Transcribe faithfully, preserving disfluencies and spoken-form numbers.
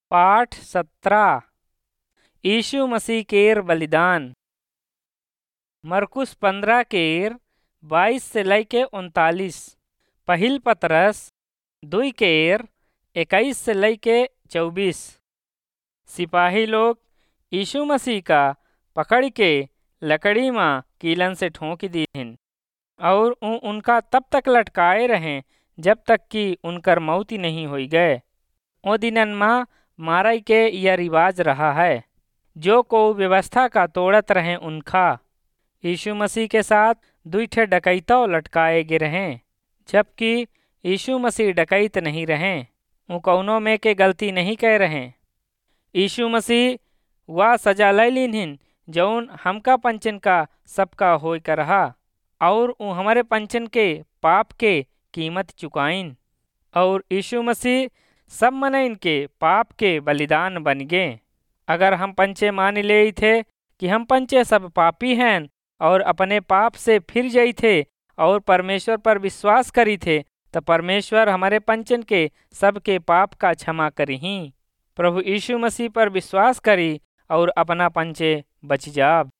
पाठ सत्रह यीशु मसीह केर बलिदान। मरकुस पंद्रह केर बाईस से लैके उनतालीस। पहिल पतरस दुई केर इक्कीस से लैके चौबीस। सिपाही लोग यीशु मसीह का पकड़ के लकड़ी माँ कीलन से ठोंक दीहिन और उ उनका तब तक लटकाए रहें जब तक कि उनकर मौत ही नहीं हो गए। ओ दिनन माँ मारई के यह रिवाज रहा है जो को व्यवस्था का तोड़त रहे उनका। यीशु मसीह के साथ दुई ठे डकैतों लटकाए गे रहें, जबकि यीशु मसीह डकैत नहीं रहें, उ कौनों में के गलती नहीं कह रहें। यीशु मसीह वह सजा ले लीन जौन हमका पंचन का सबका होय कर रहा और उ हमारे पंचन के पाप के कीमत चुकाइन और यीशु मसीह सब मनइन के पाप के बलिदान बन गए। अगर हम पंचे मान ले थे कि हम पंचे सब पापी हैं और अपने पाप से फिर जाई थे और परमेश्वर पर विश्वास करी थे तो परमेश्वर हमारे पंचन के सबके पाप का क्षमा करी। प्रभु यीशु मसीह पर विश्वास करी और अपना पंचे बच जाब।